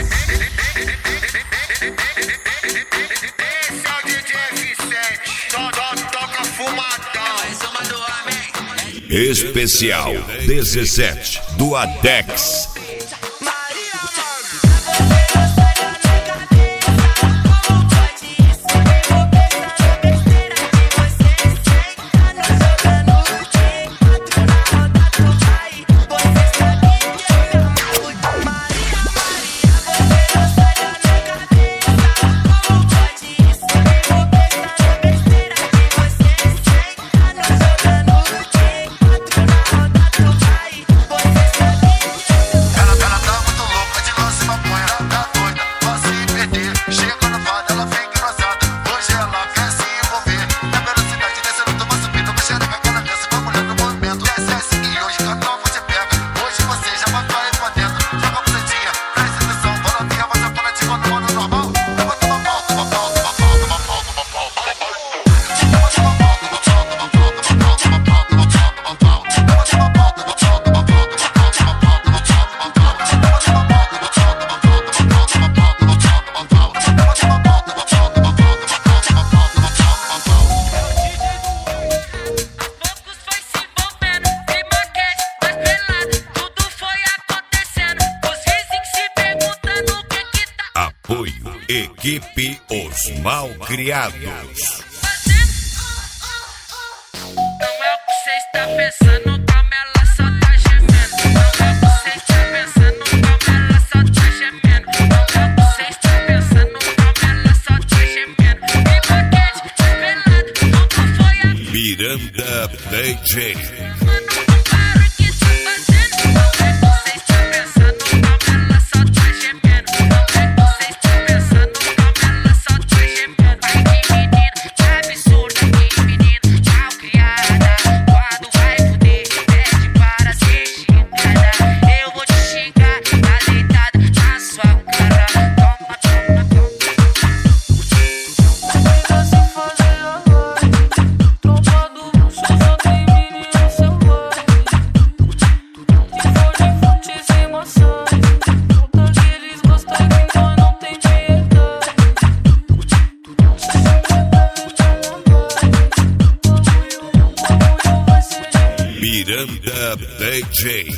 Especial 17 do Adex. Apoio Equipe Os Malcriados. Não é o que cê está pensando, calma, ela só tá gemendo. Não é o que cê está pensando, calma, ela só tá gemendo. Não é o que cê está pensando, calma, ela só tá gemendo. E maquete, pelado, nunca foi a Miranda DJ. Miranda DJ.